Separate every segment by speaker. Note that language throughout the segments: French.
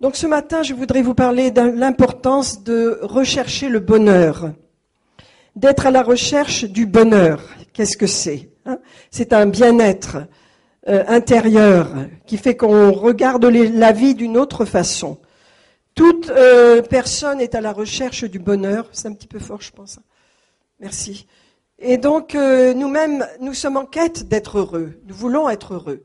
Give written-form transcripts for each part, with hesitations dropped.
Speaker 1: Donc ce matin, je voudrais vous parler de l'importance de rechercher le bonheur, d'être à la recherche du bonheur. Qu'est-ce que c'est, hein? C'est un bien-être intérieur qui fait qu'on regarde la vie d'une autre façon. Toute personne est à la recherche du bonheur. C'est un petit peu fort, je pense. Merci. Et donc, nous-mêmes, nous sommes en quête d'être heureux. Nous voulons être heureux.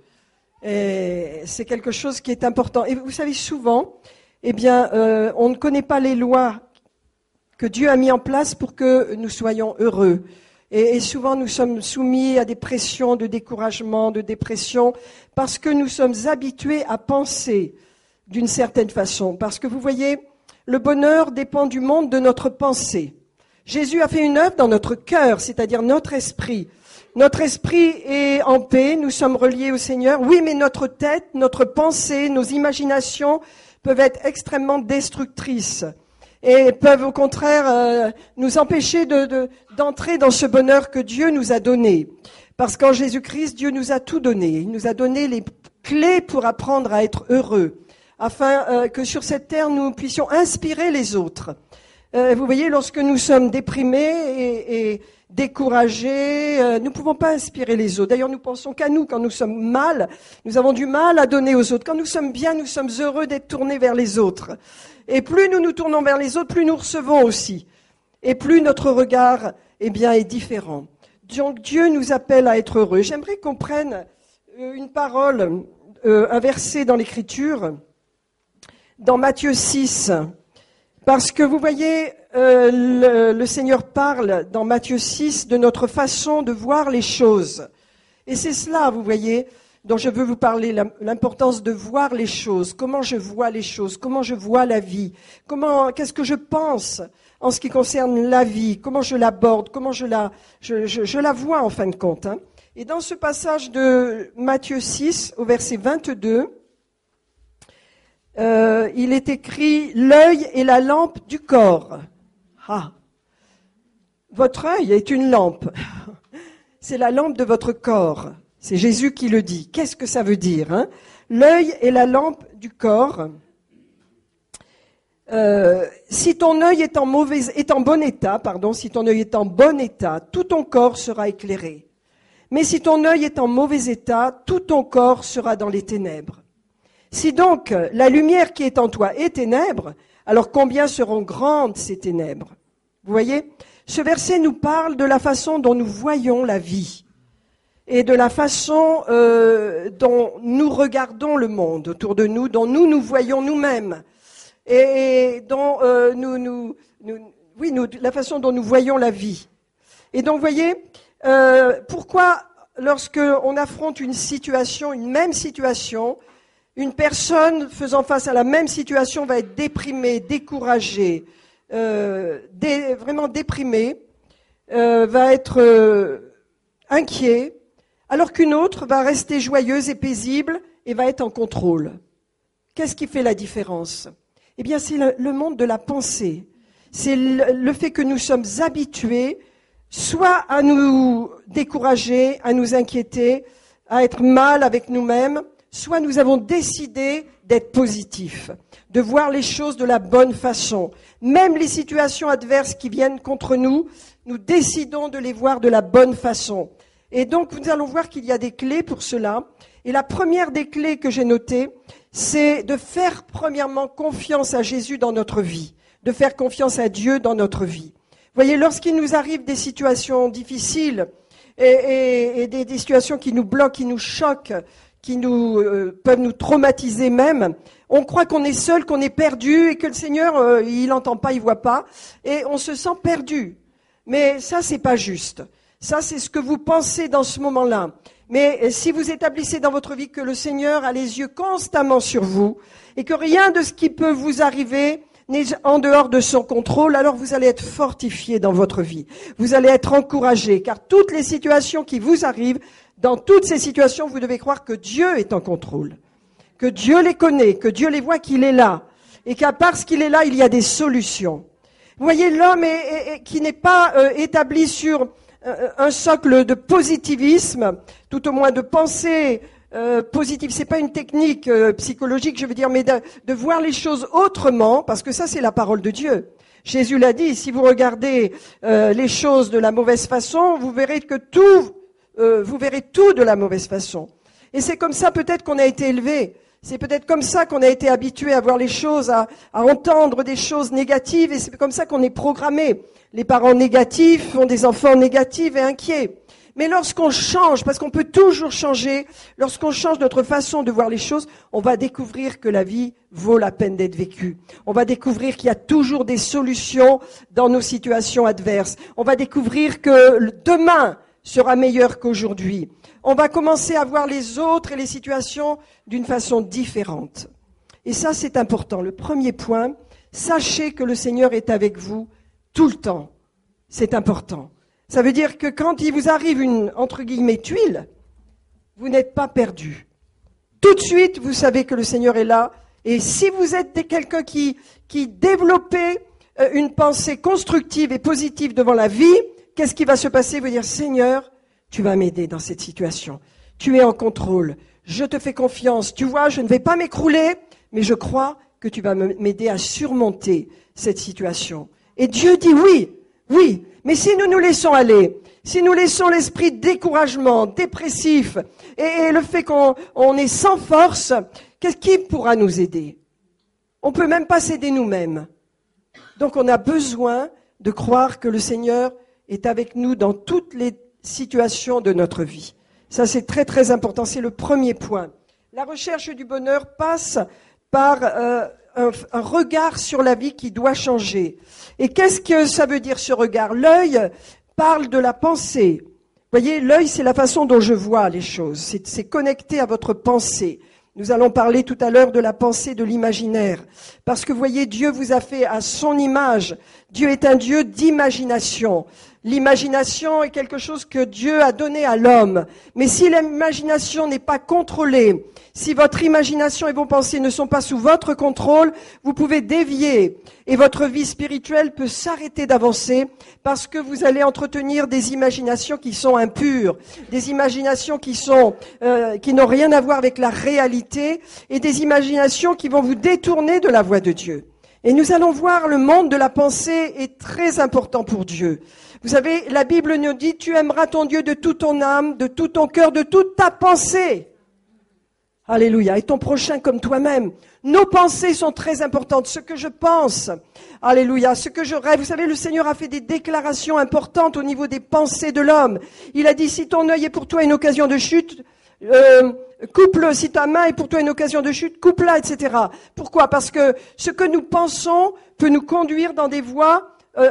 Speaker 1: Et c'est quelque chose qui est important. Et vous savez, souvent, on ne connaît pas les lois que Dieu a mis en place pour que nous soyons heureux. Et souvent, nous sommes soumis à des pressions de découragement, de dépression, parce que nous sommes habitués à penser d'une certaine façon. Parce que vous voyez, le bonheur dépend du monde de notre pensée. Jésus a fait une œuvre dans notre cœur, c'est-à-dire notre esprit. Notre esprit est en paix, nous sommes reliés au Seigneur. Oui, mais notre tête, notre pensée, nos imaginations peuvent être extrêmement destructrices et peuvent au contraire nous empêcher d'entrer dans ce bonheur que Dieu nous a donné. Parce qu'en Jésus-Christ, Dieu nous a tout donné. Il nous a donné les clés pour apprendre à être heureux, afin que sur cette terre, nous puissions inspirer les autres. Vous voyez, lorsque nous sommes déprimés et découragés, nous ne pouvons pas inspirer les autres. D'ailleurs, nous pensons qu'à nous. Quand nous sommes mal, nous avons du mal à donner aux autres. Quand nous sommes bien, nous sommes heureux d'être tournés vers les autres. Et plus nous nous tournons vers les autres, plus nous recevons aussi. Et plus notre regard, est différent. Donc, Dieu nous appelle à être heureux. J'aimerais qu'on prenne une parole, un verset dans l'Écriture, dans Matthieu 6. Parce que vous voyez, le Seigneur parle dans Matthieu 6 de notre façon de voir les choses. Et c'est cela, vous voyez, dont je veux vous parler, l'importance de voir les choses, comment je vois les choses, comment je vois la vie, qu'est-ce que je pense en ce qui concerne la vie, comment je l'aborde, comment je la vois en fin de compte. Hein. Et dans ce passage de Matthieu 6, au verset 22, il est écrit « L'œil est la lampe du corps ». Ah, votre œil est une lampe. C'est la lampe de votre corps. C'est Jésus qui le dit. Qu'est-ce que ça veut dire, hein? L'œil est la lampe du corps. Si ton œil est en bon état, tout ton corps sera éclairé. Mais si ton œil est en mauvais état, tout ton corps sera dans les ténèbres. Si donc la lumière qui est en toi est ténèbres, alors combien seront grandes ces ténèbres? Vous voyez, ce verset nous parle de la façon dont nous voyons la vie et de la façon dont nous regardons le monde autour de nous, dont nous voyons nous-mêmes et dont la façon dont nous voyons la vie. Et donc, vous voyez, pourquoi lorsque on affronte une même situation, une personne faisant face à la même situation va être déprimée, découragée, vraiment déprimée, va être inquiet, alors qu'une autre va rester joyeuse et paisible et va être en contrôle. Qu'est-ce qui fait la différence? Eh bien, c'est le monde de la pensée. C'est le fait que nous sommes habitués soit à nous décourager, à nous inquiéter, à être mal avec nous-mêmes, soit nous avons décidé d'être positifs, de voir les choses de la bonne façon. Même les situations adverses qui viennent contre nous, nous décidons de les voir de la bonne façon. Et donc, nous allons voir qu'il y a des clés pour cela. Et la première des clés que j'ai notées, c'est de faire premièrement confiance à Jésus dans notre vie, de faire confiance à Dieu dans notre vie. Vous voyez, lorsqu'il nous arrive des situations difficiles et des situations qui nous bloquent, qui nous choquent, qui peuvent nous traumatiser même. On croit qu'on est seul, qu'on est perdu et que le Seigneur, il n'entend pas, il voit pas. Et on se sent perdu. Mais ça, c'est pas juste. Ça, c'est ce que vous pensez dans ce moment-là. Mais si vous établissez dans votre vie que le Seigneur a les yeux constamment sur vous et que rien de ce qui peut vous arriver n'est en dehors de son contrôle, alors vous allez être fortifié dans votre vie. Vous allez être encouragé, car toutes les situations qui vous arrivent, dans toutes ces situations, vous devez croire que Dieu est en contrôle, que Dieu les connaît, que Dieu les voit, qu'il est là, et qu'à parce qu'il est là, il y a des solutions. Vous voyez, l'homme qui n'est pas établi sur un socle de positivisme, tout au moins de pensée positive. C'est pas une technique psychologique, je veux dire, mais de voir les choses autrement, parce que ça, c'est la parole de Dieu. Jésus l'a dit, si vous regardez les choses de la mauvaise façon, vous verrez vous verrez tout de la mauvaise façon. Et c'est comme ça peut-être qu'on a été élevé. C'est peut-être comme ça qu'on a été habitué à voir les choses, à entendre des choses négatives, et c'est comme ça qu'on est programmé. Les parents négatifs ont des enfants négatifs et inquiets. Mais lorsqu'on change, parce qu'on peut toujours changer, lorsqu'on change notre façon de voir les choses, on va découvrir que la vie vaut la peine d'être vécue. On va découvrir qu'il y a toujours des solutions dans nos situations adverses. On va découvrir que demain sera meilleur qu'aujourd'hui. On va commencer à voir les autres et les situations d'une façon différente. Et ça, c'est important. Le premier point, sachez que le Seigneur est avec vous tout le temps. C'est important. Ça veut dire que quand il vous arrive une, entre guillemets, tuile, vous n'êtes pas perdu. Tout de suite, vous savez que le Seigneur est là. Et si vous êtes quelqu'un qui développez une pensée constructive et positive devant la vie, qu'est-ce qui va se passer? Vous dire, Seigneur, tu vas m'aider dans cette situation. Tu es en contrôle. Je te fais confiance. Tu vois, je ne vais pas m'écrouler, mais je crois que tu vas m'aider à surmonter cette situation. Et Dieu dit oui, oui. Mais si nous nous laissons aller, si nous laissons l'esprit de découragement, dépressif, et le fait qu'on est sans force, qui pourra nous aider? On peut même pas s'aider nous-mêmes. Donc on a besoin de croire que le Seigneur est avec nous dans toutes les situations de notre vie. Ça, c'est très, très important. C'est le premier point. La recherche du bonheur passe par un regard sur la vie qui doit changer. Et qu'est-ce que ça veut dire, ce regard? L'œil parle de la pensée. Vous voyez, l'œil, c'est la façon dont je vois les choses. C'est connecté à votre pensée. Nous allons parler tout à l'heure de la pensée, de l'imaginaire. Parce que, vous voyez, Dieu vous a fait à son image. Dieu est un Dieu d'imagination. L'imagination est quelque chose que Dieu a donné à l'homme. Mais si l'imagination n'est pas contrôlée, si votre imagination et vos pensées ne sont pas sous votre contrôle, vous pouvez dévier. Et votre vie spirituelle peut s'arrêter d'avancer parce que vous allez entretenir des imaginations qui sont impures, des imaginations qui n'ont rien à voir avec la réalité et des imaginations qui vont vous détourner de la voie de Dieu. Et nous allons voir, le monde de la pensée est très important pour Dieu. Vous savez, la Bible nous dit, tu aimeras ton Dieu de toute ton âme, de tout ton cœur, de toute ta pensée. Alléluia. Et ton prochain comme toi-même. Nos pensées sont très importantes. Ce que je pense, alléluia, ce que je rêve. Vous savez, le Seigneur a fait des déclarations importantes au niveau des pensées de l'homme. Il a dit, si ton œil est pour toi une occasion de chute, coupe-le. Si ta main est pour toi une occasion de chute, coupe-la, etc. Pourquoi? Parce que ce que nous pensons peut nous conduire dans des voies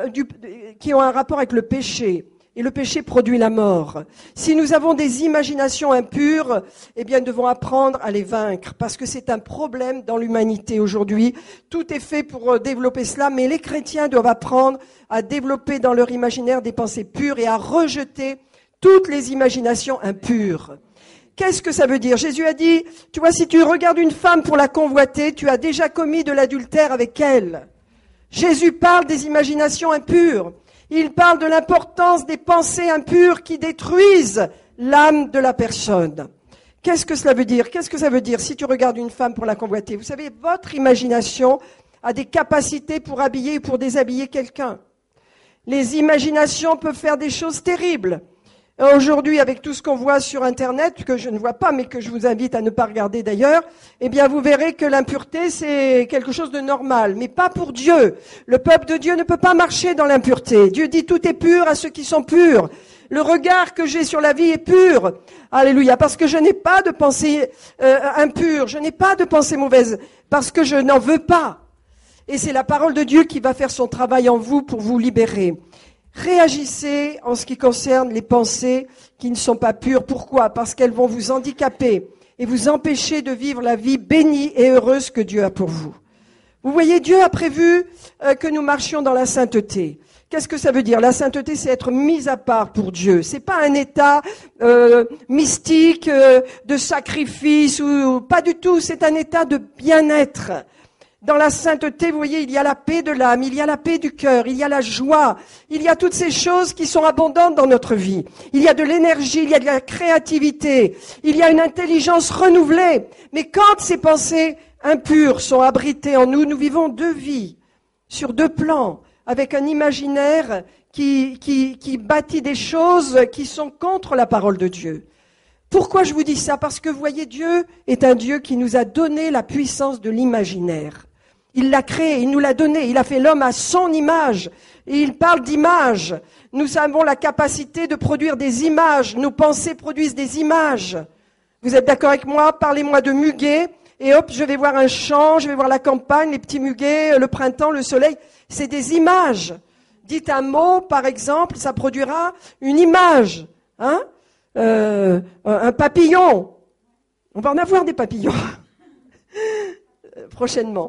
Speaker 1: qui ont un rapport avec le péché. Et le péché produit la mort. Si nous avons des imaginations impures, eh bien, nous devons apprendre à les vaincre, parce que c'est un problème dans l'humanité aujourd'hui. Tout est fait pour développer cela, mais les chrétiens doivent apprendre à développer dans leur imaginaire des pensées pures et à rejeter toutes les imaginations impures. Qu'est-ce que ça veut dire? Jésus a dit, tu vois, si tu regardes une femme pour la convoiter, tu as déjà commis de l'adultère avec elle. Jésus parle des imaginations impures. Il parle de l'importance des pensées impures qui détruisent l'âme de la personne. Qu'est-ce que cela veut dire? Qu'est-ce que ça veut dire si tu regardes une femme pour la convoiter? Vous savez, votre imagination a des capacités pour habiller ou pour déshabiller quelqu'un. Les imaginations peuvent faire des choses terribles. Aujourd'hui, avec tout ce qu'on voit sur Internet, que je ne vois pas, mais que je vous invite à ne pas regarder d'ailleurs, eh bien, vous verrez que l'impureté, c'est quelque chose de normal, mais pas pour Dieu. Le peuple de Dieu ne peut pas marcher dans l'impureté. Dieu dit tout est pur à ceux qui sont purs. Le regard que j'ai sur la vie est pur. Alléluia. Parce que je n'ai pas de pensée impure, je n'ai pas de pensée mauvaise, parce que je n'en veux pas. Et c'est la parole de Dieu qui va faire son travail en vous pour vous libérer. Réagissez en ce qui concerne les pensées qui ne sont pas pures. Pourquoi? Parce qu'elles vont vous handicaper et vous empêcher de vivre la vie bénie et heureuse que Dieu a pour vous. Vous voyez, Dieu a prévu que nous marchions dans la sainteté. Qu'est-ce que ça veut dire? La sainteté, c'est être mis à part pour Dieu. C'est pas un état mystique, de sacrifice, ou pas du tout. C'est un état de bien-être. Dans la sainteté, vous voyez, il y a la paix de l'âme, il y a la paix du cœur, il y a la joie, il y a toutes ces choses qui sont abondantes dans notre vie. Il y a de l'énergie, il y a de la créativité, il y a une intelligence renouvelée. Mais quand ces pensées impures sont abritées en nous, nous vivons deux vies, sur deux plans, avec un imaginaire qui bâtit des choses qui sont contre la parole de Dieu. Pourquoi je vous dis ça? Parce que vous voyez, Dieu est un Dieu qui nous a donné la puissance de l'imaginaire. Il l'a créé, il nous l'a donné, il a fait l'homme à son image. Et il parle d'image. Nous avons la capacité de produire des images. Nos pensées produisent des images. Vous êtes d'accord avec moi? Parlez-moi de muguet. Et hop, je vais voir un champ, je vais voir la campagne, les petits muguets, le printemps, le soleil. C'est des images. Dites un mot, par exemple, ça produira une image. Hein? Un papillon. On va en avoir des papillons. Prochainement.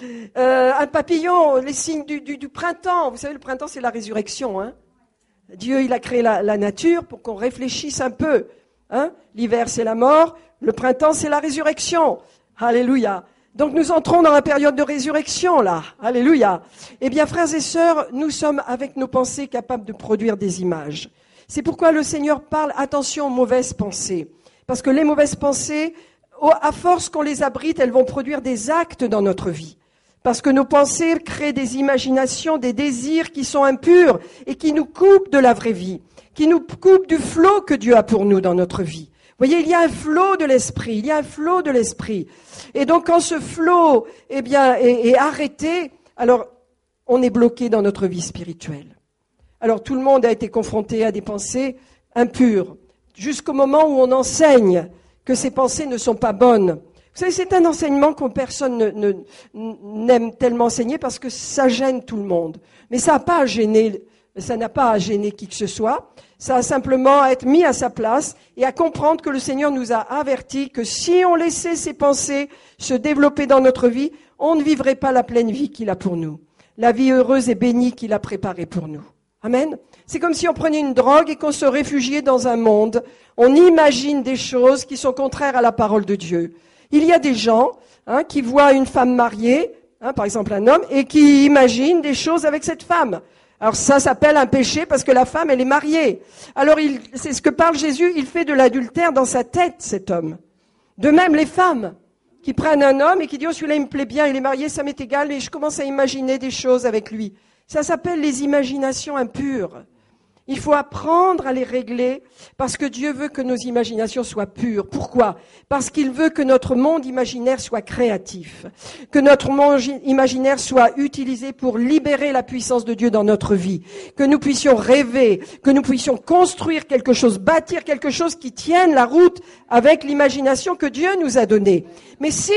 Speaker 1: Un papillon, les signes du printemps. Vous savez, le printemps, c'est la résurrection. Hein. Dieu, il a créé la nature pour qu'on réfléchisse un peu. Hein. L'hiver, c'est la mort. Le printemps, c'est la résurrection. Alléluia. Donc, nous entrons dans la période de résurrection, là. Alléluia. Eh bien, frères et sœurs, nous sommes, avec nos pensées, capables de produire des images. C'est pourquoi le Seigneur parle, attention aux mauvaises pensées. Parce que les mauvaises pensées, à force qu'on les abrite, elles vont produire des actes dans notre vie. Parce que nos pensées créent des imaginations, des désirs qui sont impurs et qui nous coupent de la vraie vie, qui nous coupent du flot que Dieu a pour nous dans notre vie. Vous voyez, il y a un flot de l'esprit, il y a un flot de l'esprit. Et donc quand ce flot est arrêté, alors on est bloqué dans notre vie spirituelle. Alors tout le monde a été confronté à des pensées impures, jusqu'au moment où on enseigne que ces pensées ne sont pas bonnes. Vous savez, c'est un enseignement que personne n'aime tellement enseigner parce que ça gêne tout le monde. Mais ça n'a pas à gêner qui que ce soit. Ça a simplement à être mis à sa place et à comprendre que le Seigneur nous a avertis que si on laissait ces pensées se développer dans notre vie, on ne vivrait pas la pleine vie qu'il a pour nous. La vie heureuse et bénie qu'il a préparée pour nous. Amen. C'est comme si on prenait une drogue et qu'on se réfugiait dans un monde. On imagine des choses qui sont contraires à la parole de Dieu. Il y a des gens qui voient une femme mariée, par exemple un homme, et qui imaginent des choses avec cette femme. Alors ça s'appelle un péché parce que la femme, elle est mariée. Alors c'est ce que parle Jésus, il fait de l'adultère dans sa tête, cet homme. De même les femmes qui prennent un homme et qui disent « Oh, celui-là, il me plaît bien, il est marié, ça m'est égal, et je commence à imaginer des choses avec lui. » Ça s'appelle les imaginations impures. Il faut apprendre à les régler parce que Dieu veut que nos imaginations soient pures. Pourquoi? Parce qu'il veut que notre monde imaginaire soit créatif, que notre monde imaginaire soit utilisé pour libérer la puissance de Dieu dans notre vie, que nous puissions rêver, que nous puissions construire quelque chose, bâtir quelque chose qui tienne la route avec l'imagination que Dieu nous a donnée. Mais si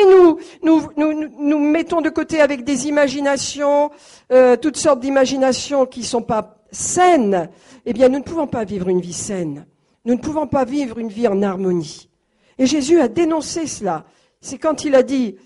Speaker 1: nous mettons de côté avec des imaginations, toutes sortes d'imaginations qui sont pas saines, eh bien, nous ne pouvons pas vivre une vie saine. Nous ne pouvons pas vivre une vie en harmonie. Et Jésus a dénoncé cela. C'est quand il a dit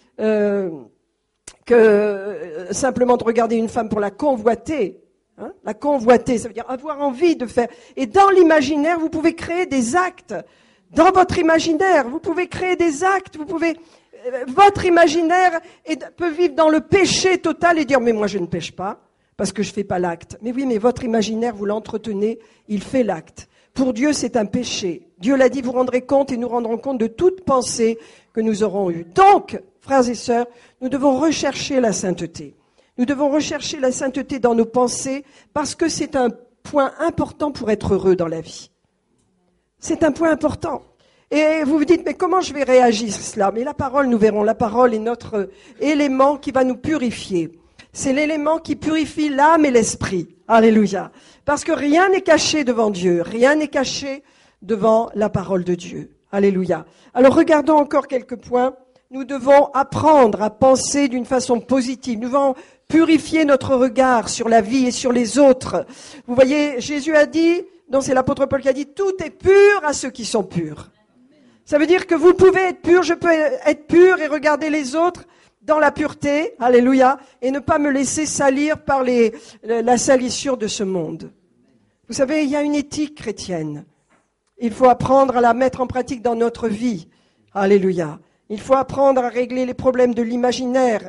Speaker 1: que simplement de regarder une femme pour la convoiter, la convoiter, ça veut dire avoir envie de faire. Et dans l'imaginaire, vous pouvez créer des actes. Dans votre imaginaire, vous pouvez créer des actes. Votre imaginaire peut vivre dans le péché total et dire « mais moi je ne pêche pas ». Parce que je fais pas l'acte. Mais oui, mais votre imaginaire, vous l'entretenez, il fait l'acte. Pour Dieu, c'est un péché. Dieu l'a dit, vous rendrez compte et nous rendrons compte de toute pensée que nous aurons eue. Donc, frères et sœurs, nous devons rechercher la sainteté. Nous devons rechercher la sainteté dans nos pensées parce que c'est un point important pour être heureux dans la vie. C'est un point important. Et vous vous dites, mais comment je vais réagir à cela? Mais la parole, nous verrons, la parole est notre élément qui va nous purifier. C'est l'élément qui purifie l'âme et l'esprit. Alléluia. Parce que rien n'est caché devant Dieu. Rien n'est caché devant la parole de Dieu. Alléluia. Alors regardons encore quelques points. Nous devons apprendre à penser d'une façon positive. Nous devons purifier notre regard sur la vie et sur les autres. Vous voyez, Jésus a dit, non, c'est l'apôtre Paul qui a dit, tout est pur à ceux qui sont purs. Ça veut dire que vous pouvez être pur, je peux être pur et regarder les autres dans la pureté, alléluia, et ne pas me laisser salir par la salissure de ce monde. Vous savez, il y a une éthique chrétienne. Il faut apprendre à la mettre en pratique dans notre vie. Alléluia. Il faut apprendre à régler les problèmes de l'imaginaire.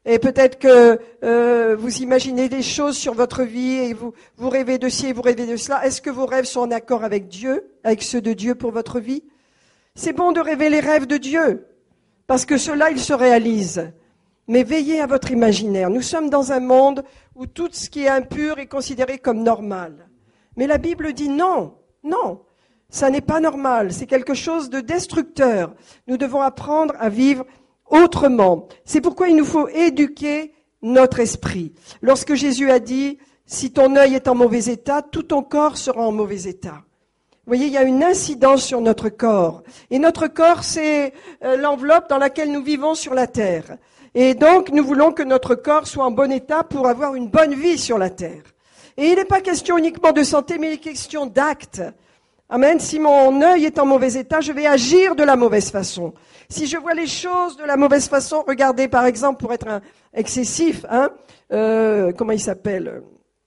Speaker 1: et peut-être que vous imaginez des choses sur votre vie et vous rêvez de ci et vous rêvez de cela. Est-ce que vos rêves sont en accord avec Dieu, avec ceux de Dieu pour votre vie? C'est bon de rêver les rêves de Dieu, parce que ceux-là, ils se réalisent. Mais veillez à votre imaginaire. Nous sommes dans un monde où tout ce qui est impur est considéré comme normal. Mais la Bible dit non, non, ça n'est pas normal, c'est quelque chose de destructeur. Nous devons apprendre à vivre autrement. C'est pourquoi il nous faut éduquer notre esprit. Lorsque Jésus a dit, si ton œil est en mauvais état, tout ton corps sera en mauvais état. Vous voyez, il y a une incidence sur notre corps. Et notre corps, c'est l'enveloppe dans laquelle nous vivons sur la terre. Et donc, nous voulons que notre corps soit en bon état pour avoir une bonne vie sur la terre. Et il n'est pas question uniquement de santé, mais il est question d'actes. Amen. Si mon œil est en mauvais état, je vais agir de la mauvaise façon. Si je vois les choses de la mauvaise façon, regardez par exemple, pour être excessif, comment il s'appelle?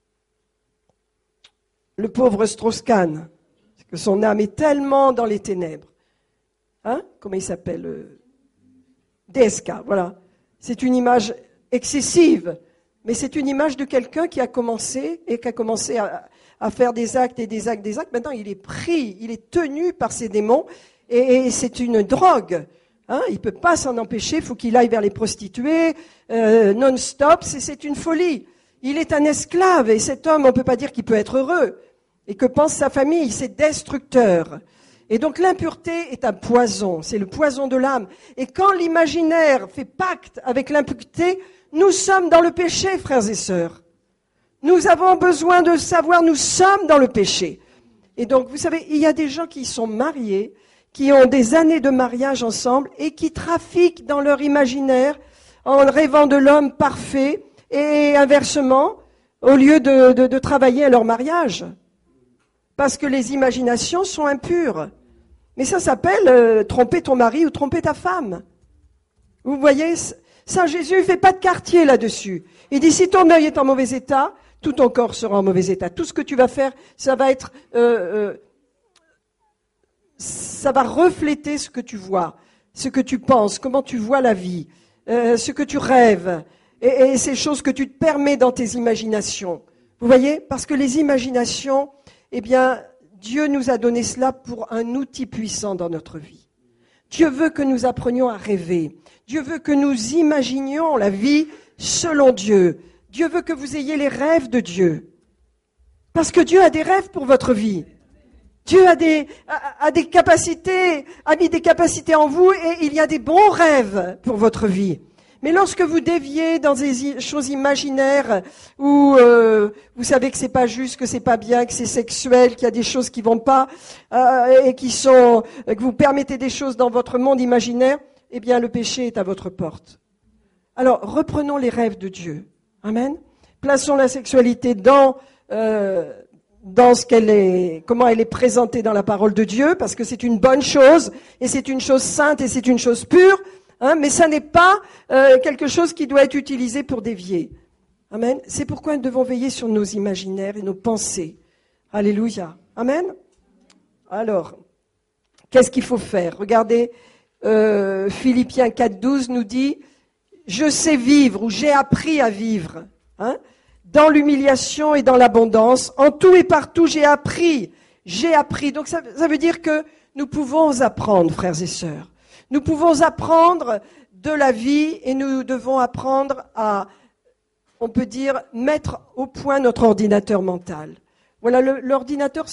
Speaker 1: Le pauvre Strauss-Kahn, que son âme est tellement dans les ténèbres. Comment il s'appelle? DSK, voilà. C'est une image excessive. Mais c'est une image de quelqu'un qui a commencé à faire des actes et des actes, des actes. Maintenant, il est pris, il est tenu par ses démons et c'est une drogue. Il peut pas s'en empêcher, il faut qu'il aille vers les prostituées non-stop, c'est une folie. Il est un esclave et cet homme, on peut pas dire qu'il peut être heureux. Et que pense sa famille? C'est destructeur. Et donc l'impureté est un poison, c'est le poison de l'âme. Et quand l'imaginaire fait pacte avec l'impureté, nous sommes dans le péché, frères et sœurs. Nous avons besoin de savoir, nous sommes dans le péché. Et donc, vous savez, il y a des gens qui sont mariés, qui ont des années de mariage ensemble et qui trafiquent dans leur imaginaire en rêvant de l'homme parfait et inversement, au lieu de travailler à leur mariage. Parce que les imaginations sont impures. Mais ça s'appelle tromper ton mari ou tromper ta femme. Vous voyez, Saint Jésus ne fait pas de quartier là-dessus. Il dit, si ton œil est en mauvais état, tout ton corps sera en mauvais état. Tout ce que tu vas faire, ça va être, ça va refléter ce que tu vois, ce que tu penses, comment tu vois la vie, ce que tu rêves, et ces choses que tu te permets dans tes imaginations. Vous voyez, parce que les imaginations, eh bien, Dieu nous a donné cela pour un outil puissant dans notre vie. Dieu veut que nous apprenions à rêver. Dieu veut que nous imaginions la vie selon Dieu. Dieu veut que vous ayez les rêves de Dieu. Parce que Dieu a des rêves pour votre vie. Dieu a des capacités, a mis des capacités en vous et il y a des bons rêves pour votre vie. Mais lorsque vous déviez dans des choses imaginaires où vous savez que c'est pas juste, que c'est pas bien, que c'est sexuel, qu'il y a des choses qui vont pas et que vous permettez des choses dans votre monde imaginaire, eh bien le péché est à votre porte. Alors reprenons les rêves de Dieu. Amen. Plaçons la sexualité dans ce qu'elle est, comment elle est présentée dans la parole de Dieu, parce que c'est une bonne chose et c'est une chose sainte et c'est une chose pure. Mais ça n'est pas quelque chose qui doit être utilisé pour dévier. Amen. C'est pourquoi nous devons veiller sur nos imaginaires et nos pensées. Alléluia. Amen. Alors, qu'est-ce qu'il faut faire? Regardez, Philippiens 4,12 nous dit « Je sais vivre » ou « J'ai appris à vivre ». Dans l'humiliation et dans l'abondance, en tout et partout, j'ai appris. J'ai appris. Donc ça veut dire que nous pouvons apprendre, frères et sœurs. Nous pouvons apprendre de la vie et nous devons apprendre à, on peut dire, mettre au point notre ordinateur mental. Voilà, l'ordinateur,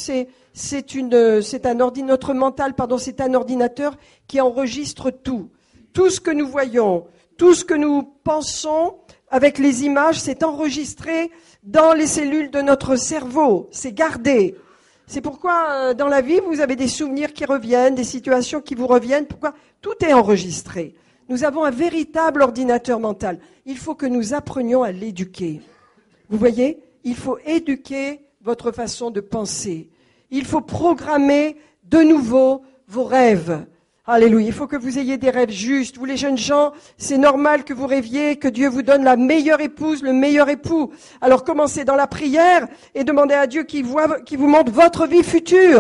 Speaker 1: notre mental, c'est un ordinateur qui enregistre tout. Tout ce que nous voyons, tout ce que nous pensons avec les images, c'est enregistré dans les cellules de notre cerveau. C'est gardé. C'est pourquoi dans la vie, vous avez des souvenirs qui reviennent, des situations qui vous reviennent. Pourquoi? Tout est enregistré. Nous avons un véritable ordinateur mental. Il faut que nous apprenions à l'éduquer. Vous voyez? Il faut éduquer votre façon de penser. Il faut programmer de nouveau vos rêves. Alléluia. Il faut que vous ayez des rêves justes. Vous les jeunes gens, c'est normal que vous rêviez que Dieu vous donne la meilleure épouse, le meilleur époux. Alors commencez dans la prière et demandez à Dieu qu'il vous montre votre vie future.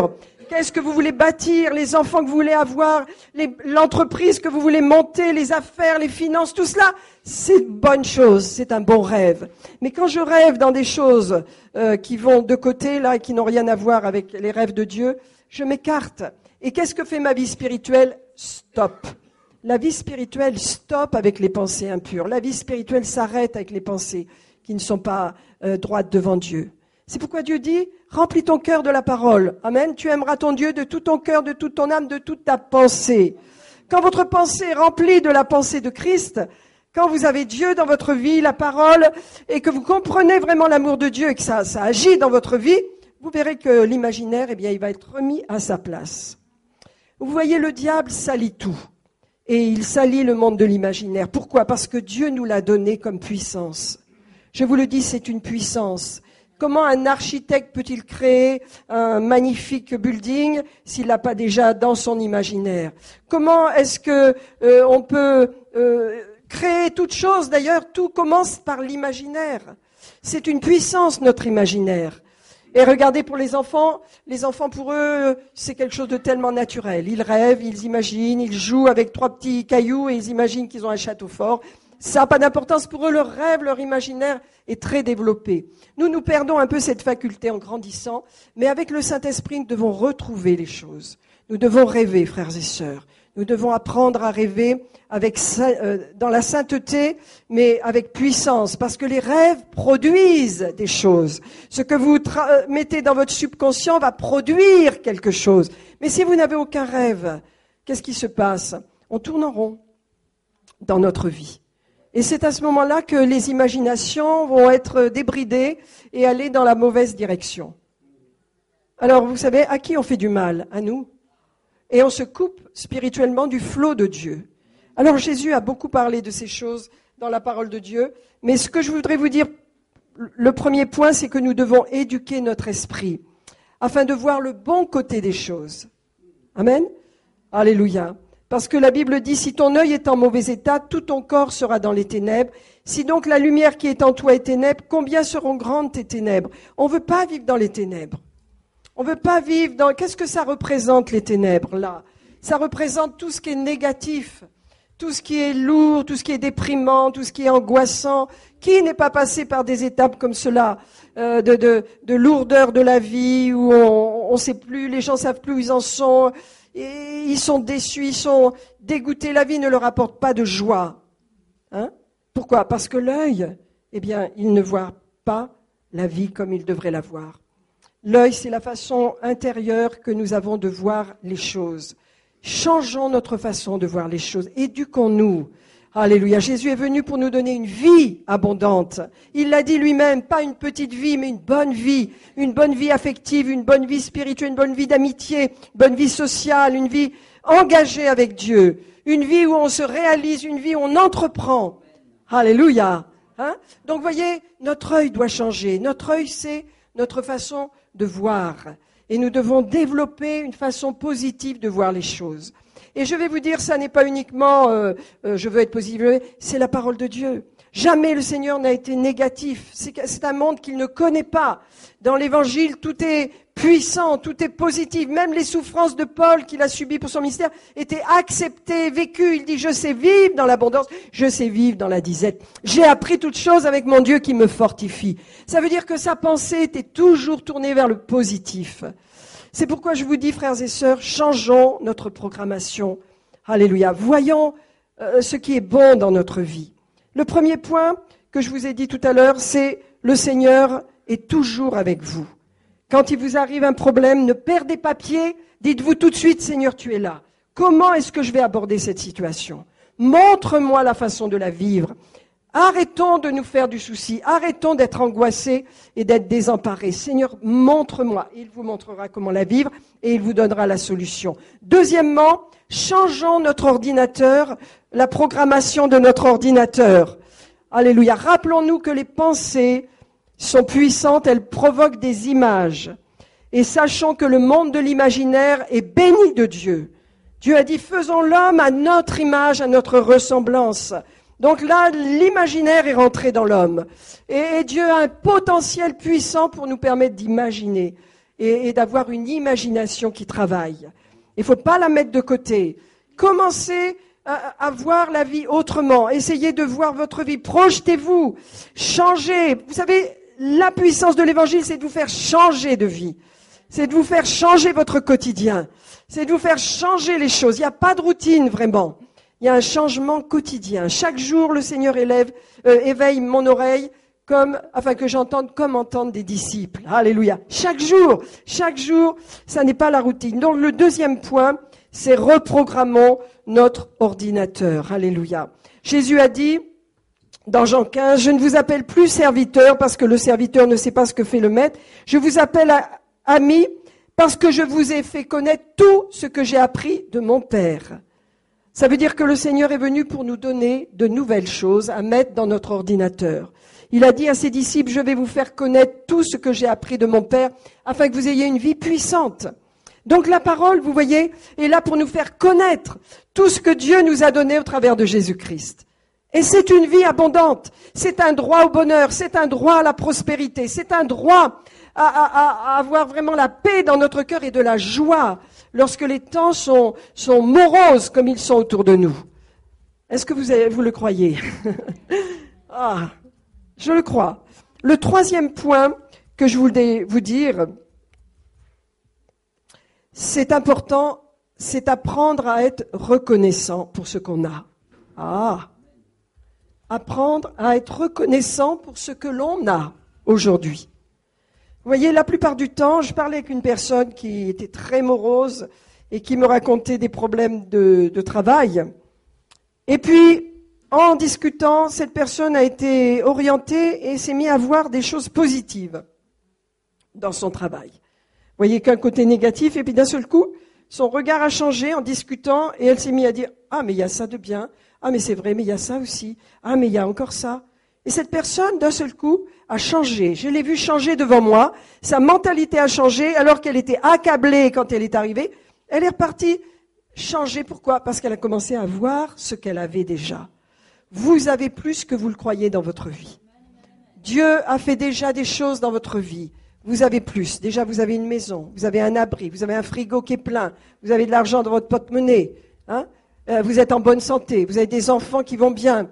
Speaker 1: Qu'est-ce que vous voulez bâtir, les enfants que vous voulez avoir, l'entreprise que vous voulez monter, les affaires, les finances, tout cela, c'est une bonne chose, c'est un bon rêve. Mais quand je rêve dans des choses qui vont de côté, là, et qui n'ont rien à voir avec les rêves de Dieu, je m'écarte. Et qu'est-ce que fait ma vie spirituelle? Stop. La vie spirituelle stop avec les pensées impures. La vie spirituelle s'arrête avec les pensées qui ne sont pas droites devant Dieu. C'est pourquoi Dieu dit, remplis ton cœur de la parole. Amen. Tu aimeras ton Dieu de tout ton cœur, de toute ton âme, de toute ta pensée. Quand votre pensée est remplie de la pensée de Christ, quand vous avez Dieu dans votre vie, la parole, et que vous comprenez vraiment l'amour de Dieu et que ça agit dans votre vie, vous verrez que l'imaginaire, eh bien, il va être remis à sa place. Vous voyez, le diable salit tout. Et il salit le monde de l'imaginaire. Pourquoi? Parce que Dieu nous l'a donné comme puissance. Je vous le dis, c'est une puissance. Comment un architecte peut-il créer un magnifique building s'il l'a pas déjà dans son imaginaire? Comment est-ce que on peut créer toute chose? D'ailleurs, tout commence par l'imaginaire. C'est une puissance, notre imaginaire. Et regardez pour les enfants pour eux, c'est quelque chose de tellement naturel. Ils rêvent, ils imaginent, ils jouent avec 3 petits cailloux et ils imaginent qu'ils ont un château fort. Ça n'a pas d'importance pour eux, leur rêve, leur imaginaire est très développé. Nous perdons un peu cette faculté en grandissant, mais avec le Saint-Esprit, nous devons retrouver les choses. Nous devons rêver, frères et sœurs. Nous devons apprendre à rêver dans la sainteté, mais avec puissance, parce que les rêves produisent des choses. Ce que vous mettez dans votre subconscient va produire quelque chose. Mais si vous n'avez aucun rêve, qu'est-ce qui se passe? On tourne en rond dans notre vie. Et c'est à ce moment-là que les imaginations vont être débridées et aller dans la mauvaise direction. Alors, vous savez, à qui on fait du mal? À nous. Et on se coupe spirituellement du flot de Dieu. Alors Jésus a beaucoup parlé de ces choses dans la parole de Dieu, mais ce que je voudrais vous dire, le premier point, c'est que nous devons éduquer notre esprit afin de voir le bon côté des choses. Amen. Alléluia. Parce que la Bible dit, si ton œil est en mauvais état, tout ton corps sera dans les ténèbres. Si donc la lumière qui est en toi est ténèbres, combien seront grandes tes ténèbres? On ne veut pas vivre dans les ténèbres. On ne veut pas vivre dans... Qu'est-ce que ça représente, les ténèbres, là? Ça représente tout ce qui est négatif, tout ce qui est lourd, tout ce qui est déprimant, tout ce qui est angoissant. Qui n'est pas passé par des étapes comme cela, de lourdeur de la vie, où on sait plus, les gens savent plus où ils en sont, et ils sont déçus, ils sont dégoûtés, la vie ne leur apporte pas de joie. Hein? Pourquoi? Parce que l'œil, eh bien, il ne voit pas la vie comme il devrait la voir. L'œil, c'est la façon intérieure que nous avons de voir les choses. Changeons notre façon de voir les choses. Éduquons-nous. Alléluia. Jésus est venu pour nous donner une vie abondante. Il l'a dit lui-même, pas une petite vie, mais une bonne vie affective, une bonne vie spirituelle, une bonne vie d'amitié, une bonne vie sociale, une vie engagée avec Dieu, une vie où on se réalise, une vie où on entreprend. Alléluia. Hein? Donc, voyez, notre œil doit changer. Notre œil, c'est notre façon de voir. Et nous devons développer une façon positive de voir les choses. Et je vais vous dire, ça n'est pas uniquement je veux être positif, c'est la parole de Dieu. Jamais le Seigneur n'a été négatif. C'est un monde qu'il ne connaît pas. Dans l'Évangile, tout est puissant, tout est positif. Même les souffrances de Paul qu'il a subies pour son ministère étaient acceptées, vécues. Il dit, je sais vivre dans l'abondance, je sais vivre dans la disette. J'ai appris toutes choses avec mon Dieu qui me fortifie. Ça veut dire que sa pensée était toujours tournée vers le positif. C'est pourquoi je vous dis, frères et sœurs, changeons notre programmation. Alléluia. Voyons ce qui est bon dans notre vie. Le premier point que je vous ai dit tout à l'heure, c'est le Seigneur est toujours avec vous. Quand il vous arrive un problème, ne perdez pas pied, dites-vous tout de suite, Seigneur, tu es là. Comment est-ce que je vais aborder cette situation? Montre-moi la façon de la vivre. Arrêtons de nous faire du souci, arrêtons d'être angoissés et d'être désemparés. Seigneur, montre-moi. Il vous montrera comment la vivre et il vous donnera la solution. Deuxièmement, changeons notre ordinateur, la programmation de notre ordinateur. Alléluia. Rappelons-nous que les pensées sont puissantes, elles provoquent des images. Et sachons que le monde de l'imaginaire est béni de Dieu. Dieu a dit, faisons l'homme à notre image, à notre ressemblance. Donc là, l'imaginaire est rentré dans l'homme. Et Dieu a un potentiel puissant pour nous permettre d'imaginer. et d'avoir une imagination qui travaille. Il ne faut pas la mettre de côté. Commencez à voir la vie autrement. Essayez de voir votre vie. Projetez-vous. Changez. Vous savez, la puissance de l'évangile, c'est de vous faire changer de vie. C'est de vous faire changer votre quotidien. C'est de vous faire changer les choses. Il n'y a pas de routine, vraiment. Il y a un changement quotidien. Chaque jour, le Seigneur éveille mon oreille afin que j'entende comme entendre des disciples. Alléluia. Chaque jour, ça n'est pas la routine. Donc, le deuxième point, c'est reprogrammons notre ordinateur. Alléluia. Jésus a dit, dans Jean 15, je ne vous appelle plus serviteur parce que le serviteur ne sait pas ce que fait le maître. Je vous appelle ami parce que je vous ai fait connaître tout ce que j'ai appris de mon Père. Ça veut dire que le Seigneur est venu pour nous donner de nouvelles choses à mettre dans notre ordinateur. Il a dit à ses disciples, je vais vous faire connaître tout ce que j'ai appris de mon Père afin que vous ayez une vie puissante. Donc la parole, vous voyez, est là pour nous faire connaître tout ce que Dieu nous a donné au travers de Jésus-Christ. Et c'est une vie abondante, c'est un droit au bonheur, c'est un droit à la prospérité, c'est un droit à avoir vraiment la paix dans notre cœur et de la joie lorsque les temps sont moroses comme ils sont autour de nous. Est-ce que vous le croyez? Ah, je le crois. Le troisième point que je voulais vous dire, c'est important, c'est apprendre à être reconnaissant pour ce qu'on a. Ah, apprendre à être reconnaissant pour ce que l'on a aujourd'hui. Vous voyez, la plupart du temps, je parlais avec une personne qui était très morose et qui me racontait des problèmes de travail. Et puis, en discutant, cette personne a été orientée et s'est mise à voir des choses positives dans son travail. Vous voyez qu'un côté négatif, et puis d'un seul coup, son regard a changé en discutant et elle s'est mise à dire « Ah, mais il y a ça de bien. Ah, mais c'est vrai, mais il y a ça aussi. Ah, mais il y a encore ça. » Et cette personne, d'un seul coup, a changé. Je l'ai vue changer devant moi. Sa mentalité a changé alors qu'elle était accablée quand elle est arrivée. Elle est repartie changer. Pourquoi? Parce qu'elle a commencé à voir ce qu'elle avait déjà. Vous avez plus que vous le croyez dans votre vie. Dieu a fait déjà des choses dans votre vie. Vous avez plus. Déjà, vous avez une maison, vous avez un abri, vous avez un frigo qui est plein, vous avez de l'argent dans votre porte-monnaie. Hein? Vous êtes en bonne santé, vous avez des enfants qui vont bien.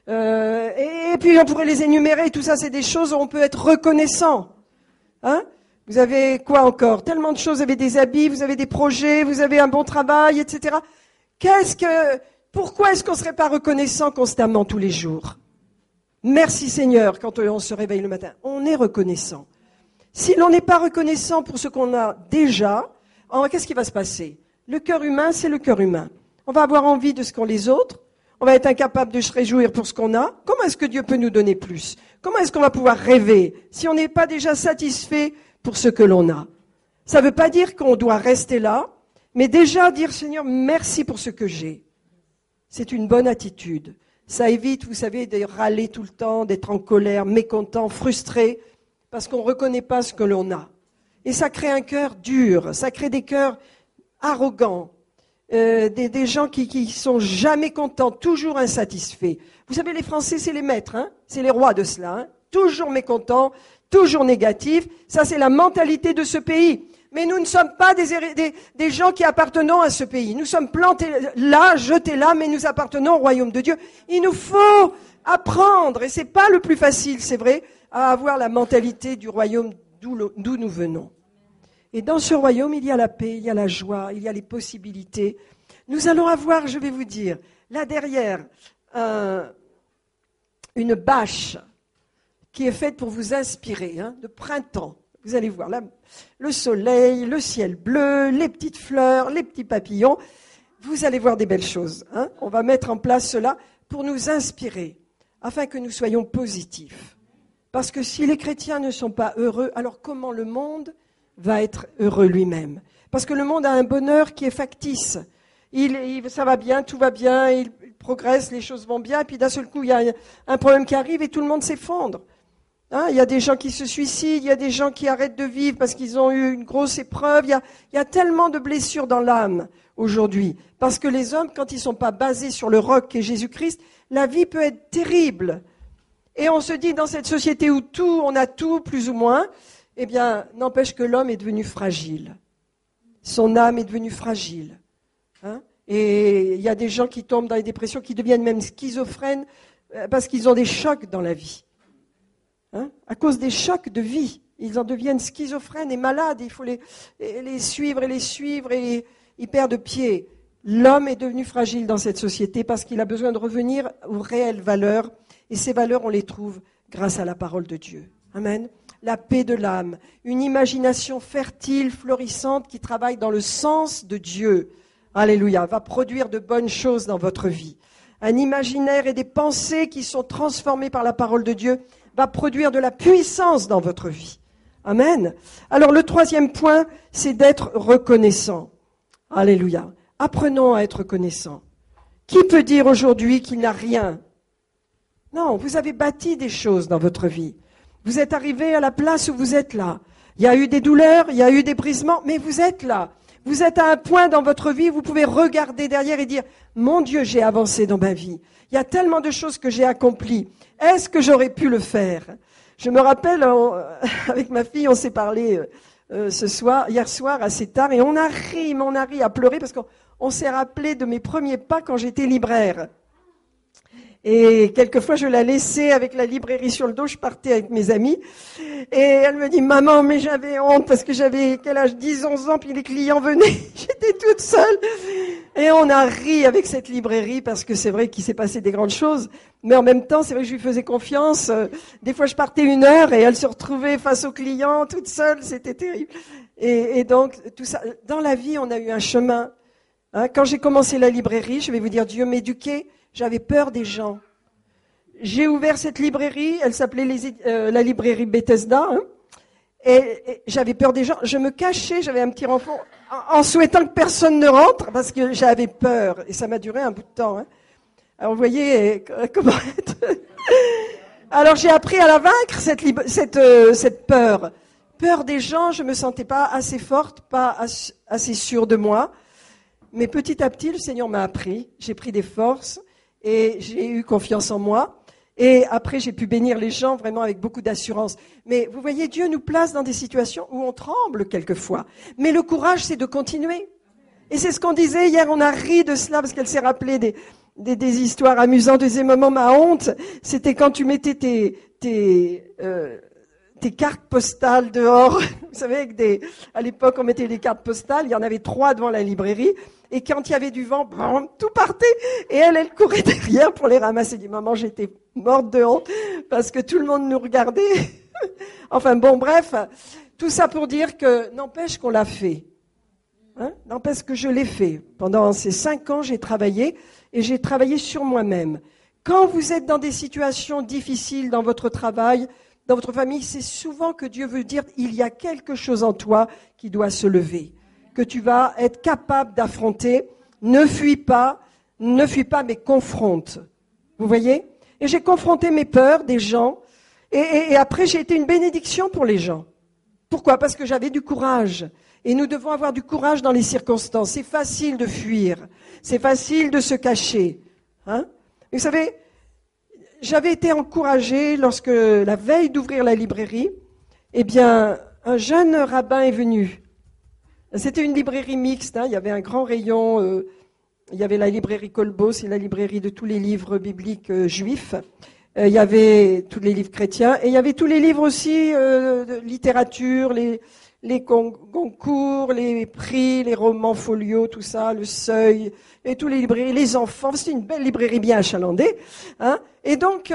Speaker 1: Et puis on pourrait les énumérer, tout ça c'est des choses où on peut être reconnaissant. Hein? Vous avez quoi encore? Tellement de choses, vous avez des habits, vous avez des projets, vous avez un bon travail, etc. Pourquoi est-ce qu'on ne serait pas reconnaissant constamment tous les jours? Merci Seigneur quand on se réveille le matin. On est reconnaissant. Si l'on n'est pas reconnaissant pour ce qu'on a déjà, qu'est-ce qui va se passer? Le cœur humain, c'est le cœur humain. On va avoir envie de ce qu'ont les autres. On va être incapable de se réjouir pour ce qu'on a. Comment est-ce que Dieu peut nous donner plus? Comment est-ce qu'on va pouvoir rêver si on n'est pas déjà satisfait pour ce que l'on a? Ça ne veut pas dire qu'on doit rester là, mais déjà dire Seigneur, merci pour ce que j'ai. C'est une bonne attitude. Ça évite, vous savez, de râler tout le temps, d'être en colère, mécontent, frustré, parce qu'on ne reconnaît pas ce que l'on a. Et ça crée un cœur dur, ça crée des cœurs arrogants, des gens qui sont jamais contents, toujours insatisfaits. Vous savez, les Français, c'est les maîtres, hein, c'est les rois de cela, hein, toujours mécontents, toujours négatifs. Ça, c'est la mentalité de ce pays. Mais nous ne sommes pas des gens qui appartenons à ce pays. Nous sommes plantés là, jetés là, mais nous appartenons au royaume de Dieu. Il nous faut apprendre, et c'est pas le plus facile, c'est vrai, à avoir la mentalité du royaume d'où nous venons. Et dans ce royaume, il y a la paix, il y a la joie, il y a les possibilités. Nous allons avoir, je vais vous dire, là derrière, une bâche qui est faite pour vous inspirer, hein, de printemps. Vous allez voir là, le soleil, le ciel bleu, les petites fleurs, les petits papillons. Vous allez voir des belles choses. Hein. On va mettre en place cela pour nous inspirer, afin que nous soyons positifs. Parce que si les chrétiens ne sont pas heureux, alors comment le monde va être heureux lui-même? Parce que le monde a un bonheur qui est factice. Ça va bien, tout va bien, il progresse, les choses vont bien, et puis d'un seul coup, il y a un problème qui arrive et tout le monde s'effondre. Hein, il y a des gens qui se suicident, il y a des gens qui arrêtent de vivre parce qu'ils ont eu une grosse épreuve. Il y a tellement de blessures dans l'âme aujourd'hui. Parce que les hommes, quand ils ne sont pas basés sur le roc qui est Jésus-Christ, la vie peut être terrible. Et on se dit, dans cette société où on a tout, plus ou moins, eh bien, n'empêche que l'homme est devenu fragile. Son âme est devenue fragile. Hein? Et il y a des gens qui tombent dans les dépressions, qui deviennent même schizophrènes parce qu'ils ont des chocs dans la vie. Hein? À cause des chocs de vie, ils en deviennent schizophrènes et malades. Il faut les suivre et ils perdent pied. L'homme est devenu fragile dans cette société parce qu'il a besoin de revenir aux réelles valeurs. Et ces valeurs, on les trouve grâce à la parole de Dieu. Amen. La paix de l'âme, une imagination fertile, florissante, qui travaille dans le sens de Dieu. Alléluia, va produire de bonnes choses dans votre vie. Un imaginaire et des pensées qui sont transformées par la parole de Dieu va produire de la puissance dans votre vie. Amen. Alors le troisième point, c'est d'être reconnaissant. Alléluia. Apprenons à être reconnaissant. Qui peut dire aujourd'hui qu'il n'a rien? Non, vous avez bâti des choses dans votre vie. Vous êtes arrivé à la place où vous êtes là. Il y a eu des douleurs, il y a eu des brisements, mais vous êtes là. Vous êtes à un point dans votre vie où vous pouvez regarder derrière et dire « Mon Dieu, j'ai avancé dans ma vie. Il y a tellement de choses que j'ai accomplies. Est-ce que j'aurais pu le faire ?» Je me rappelle, avec ma fille, on s'est parlé hier soir assez tard, et on a ri à pleurer parce qu'on s'est rappelé de mes premiers pas quand j'étais libraire. Et quelquefois, je la laissais avec la librairie sur le dos, je partais avec mes amis. Et elle me dit, maman, mais j'avais honte parce que j'avais, quel âge, 10, 11 ans, puis les clients venaient. J'étais toute seule. Et on a ri avec cette librairie parce que c'est vrai qu'il s'est passé des grandes choses. Mais en même temps, c'est vrai que je lui faisais confiance. Des fois, je partais 1 heure et elle se retrouvait face aux clients toute seule. C'était terrible. Et donc, tout ça, dans la vie, on a eu un chemin. Hein, quand j'ai commencé la librairie, je vais vous dire, Dieu m'éduquait. J'avais peur des gens. J'ai ouvert cette librairie, elle s'appelait la librairie Bethesda, hein, et j'avais peur des gens. Je me cachais, j'avais un petit enfant, en souhaitant que personne ne rentre, parce que j'avais peur, et ça m'a duré un bout de temps. Hein. Alors vous voyez comment être. Alors j'ai appris à la vaincre, cette peur. Peur des gens, je me sentais pas assez forte, pas assez sûre de moi. Mais petit à petit, le Seigneur m'a appris, j'ai pris des forces, et j'ai eu confiance en moi. Et après, j'ai pu bénir les gens vraiment avec beaucoup d'assurance. Mais vous voyez, Dieu nous place dans des situations où on tremble quelquefois. Mais le courage, c'est de continuer. Et c'est ce qu'on disait hier, on a ri de cela parce qu'elle s'est rappelée des histoires amusantes. Elle disait, maman, ma honte, c'était quand tu mettais tes cartes postales dehors. Vous savez, à l'époque, on mettait des cartes postales. Il y en avait 3 devant la librairie. Et quand il y avait du vent, tout partait. Et elle courait derrière pour les ramasser. Elle dit, maman, j'étais morte de honte parce que tout le monde nous regardait. Enfin bon, bref. Tout ça pour dire que n'empêche qu'on l'a fait. Hein, n'empêche que je l'ai fait. Pendant ces 5 ans, j'ai travaillé et j'ai travaillé sur moi-même. Quand vous êtes dans des situations difficiles dans votre travail, dans votre famille, c'est souvent que Dieu veut dire il y a quelque chose en toi qui doit se lever, que tu vas être capable d'affronter. Ne fuis pas, mais confronte. Vous voyez? Et j'ai confronté mes peurs des gens, et après j'ai été une bénédiction pour les gens. Pourquoi? Parce que j'avais du courage. Et nous devons avoir du courage dans les circonstances. C'est facile de fuir, c'est facile de se cacher. Hein? Vous savez, j'avais été encouragée lorsque, la veille d'ouvrir la librairie, eh bien, un jeune rabbin est venu. C'était une librairie mixte, hein, il y avait un grand rayon, il y avait la librairie Colbeau, c'est la librairie de tous les livres bibliques juifs. Il y avait tous les livres chrétiens, et il y avait tous les livres aussi de littérature, les concours, les prix, les romans folio, tout ça, le Seuil, et tous les librairies, les enfants. C'était une belle librairie bien achalandée. Hein. Et donc,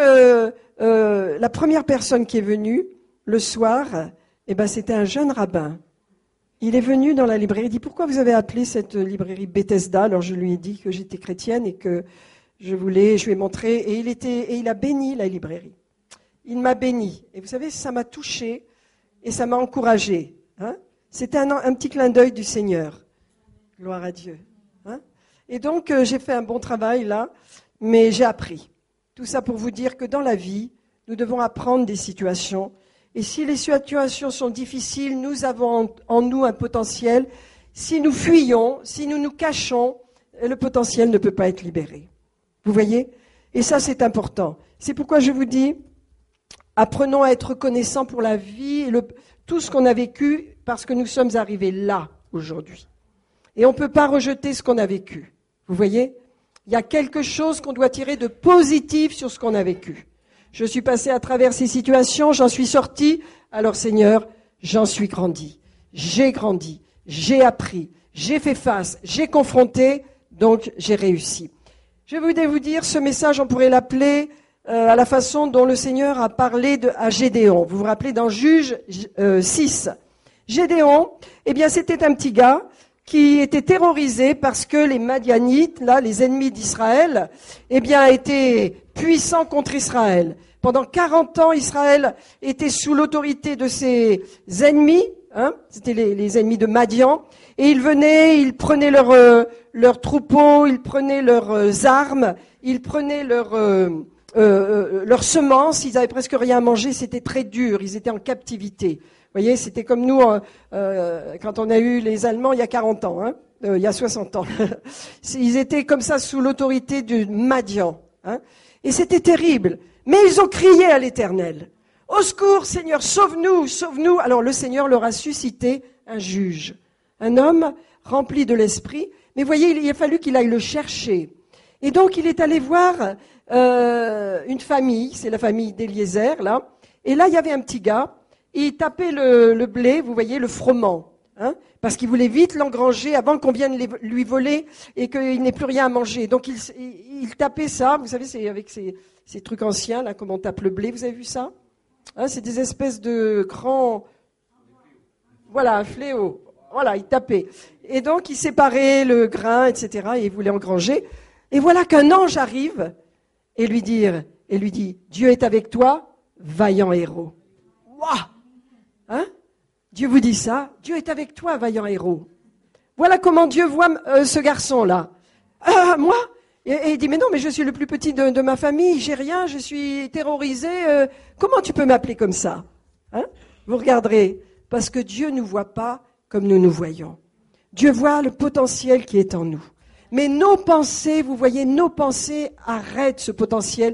Speaker 1: la première personne qui est venue le soir, eh ben, c'était un jeune rabbin. Il est venu dans la librairie, il dit, pourquoi vous avez appelé cette librairie Bethesda? Alors je lui ai dit que j'étais chrétienne et que je lui ai montré, et il a béni la librairie. Il m'a béni. Et vous savez, ça m'a touché et ça m'a encouragé. Hein? C'était un petit clin d'œil du Seigneur. Gloire à Dieu. Hein? Et donc, j'ai fait un bon travail là, mais j'ai appris. Tout ça pour vous dire que dans la vie, nous devons apprendre des situations. Et si les situations sont difficiles, nous avons en nous un potentiel. Si nous fuyons, si nous nous cachons, le potentiel ne peut pas être libéré. Vous voyez? Et ça, c'est important. C'est pourquoi je vous dis, Apprenons à être reconnaissants pour la vie et tout ce qu'on a vécu parce que nous sommes arrivés là, aujourd'hui. Et on ne peut pas rejeter ce qu'on a vécu. Vous voyez ? Il y a quelque chose qu'on doit tirer de positif sur ce qu'on a vécu. Je suis passé à travers ces situations, j'en suis sorti. Alors Seigneur, j'en suis grandi. J'ai appris, j'ai fait face, j'ai confronté, donc j'ai réussi. Je voulais vous dire, ce message, on pourrait l'appeler à la façon dont le Seigneur a parlé à Gédéon. Vous vous rappelez dans Juge 6. Gédéon, eh bien c'était un petit gars qui était terrorisé parce que les Madianites, là, les ennemis d'Israël, eh bien étaient puissants contre Israël. Pendant 40 ans, Israël était sous l'autorité de ses ennemis, c'était les ennemis de Madian, et ils venaient, ils prenaient leurs troupeaux, ils prenaient leurs armes, ils prenaient leurs semences, ils avaient presque rien à manger, c'était très dur, ils étaient en captivité. Vous voyez, c'était comme nous quand on a eu les Allemands il y a 40 ans, il y a 60 ans. Ils étaient comme ça sous l'autorité du Madian. Et c'était terrible. Mais ils ont crié à l'Éternel. Au secours, Seigneur, sauve-nous, sauve-nous. Alors le Seigneur leur a suscité un juge, un homme rempli de l'esprit. Mais voyez, il a fallu qu'il aille le chercher. Et donc il est allé voir une famille, c'est la famille d'Éliézer, là. Et là, il y avait un petit gars. Il tapait le blé, vous voyez, le froment, parce qu'il voulait vite l'engranger avant qu'on vienne lui voler et qu'il n'ait plus rien à manger. Donc il tapait ça, vous savez, c'est avec ces trucs anciens, là, comme on tape le blé, vous avez vu ça ? C'est des espèces de grands... Voilà, un fléau. Voilà, il tapait. Et donc il séparait le grain, etc., et il voulait engranger. Et voilà qu'un ange arrive et lui dit, Dieu est avec toi, vaillant héros. Waouh ! Dieu vous dit ça, Dieu est avec toi, vaillant héros. Voilà comment Dieu voit ce garçon-là. Moi ? Et il dit, mais non, mais je suis le plus petit de ma famille, j'ai rien, je suis terrorisé. Comment tu peux m'appeler comme ça ? Vous regarderez, parce que Dieu ne nous voit pas comme nous nous voyons. Dieu voit le potentiel qui est en nous. Mais nos pensées, vous voyez, nos pensées arrêtent ce potentiel.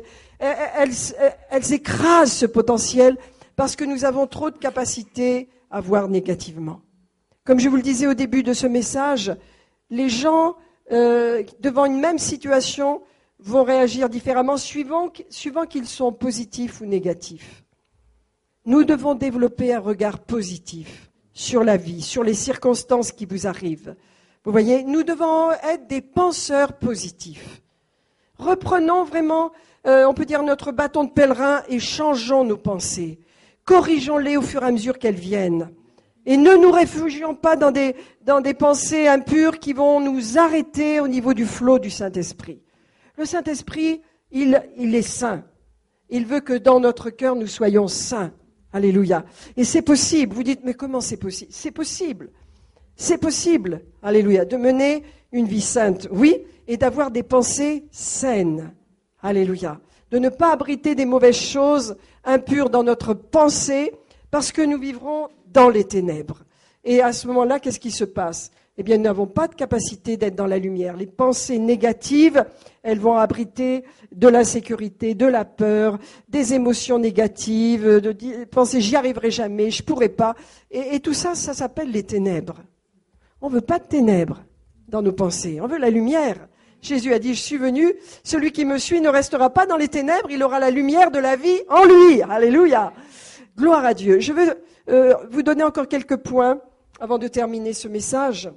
Speaker 1: Elles écrasent ce potentiel parce que nous avons trop de capacité à voir négativement. Comme je vous le disais au début de ce message, les gens, devant une même situation, vont réagir différemment suivant qu'ils sont positifs ou négatifs. Nous devons développer un regard positif sur la vie, sur les circonstances qui vous arrivent. Vous voyez, nous devons être des penseurs positifs. Reprenons vraiment, on peut dire, notre bâton de pèlerin et changeons nos pensées. Corrigeons-les au fur et à mesure qu'elles viennent. Et ne nous réfugions pas dans des pensées impures qui vont nous arrêter au niveau du flot du Saint-Esprit. Le Saint-Esprit, il est saint. Il veut que dans notre cœur, nous soyons saints. Alléluia. Et c'est possible. Vous dites, mais comment c'est possible ? C'est possible. C'est possible, alléluia, de mener une vie sainte, oui, et d'avoir des pensées saines, alléluia. De ne pas abriter des mauvaises choses impures dans notre pensée, parce que nous vivrons dans les ténèbres. Et à ce moment-là, qu'est-ce qui se passe ? Eh bien, nous n'avons pas de capacité d'être dans la lumière. Les pensées négatives, elles vont abriter de l'insécurité, de la peur, des émotions négatives, de penser j'y arriverai jamais, je pourrai pas. Et tout ça, ça s'appelle les ténèbres. On ne veut pas de ténèbres dans nos pensées, on veut la lumière. Jésus a dit, je suis venu, celui qui me suit ne restera pas dans les ténèbres, il aura la lumière de la vie en lui. Alléluia. Gloire à Dieu. Je veux vous donner encore quelques points avant de terminer ce message.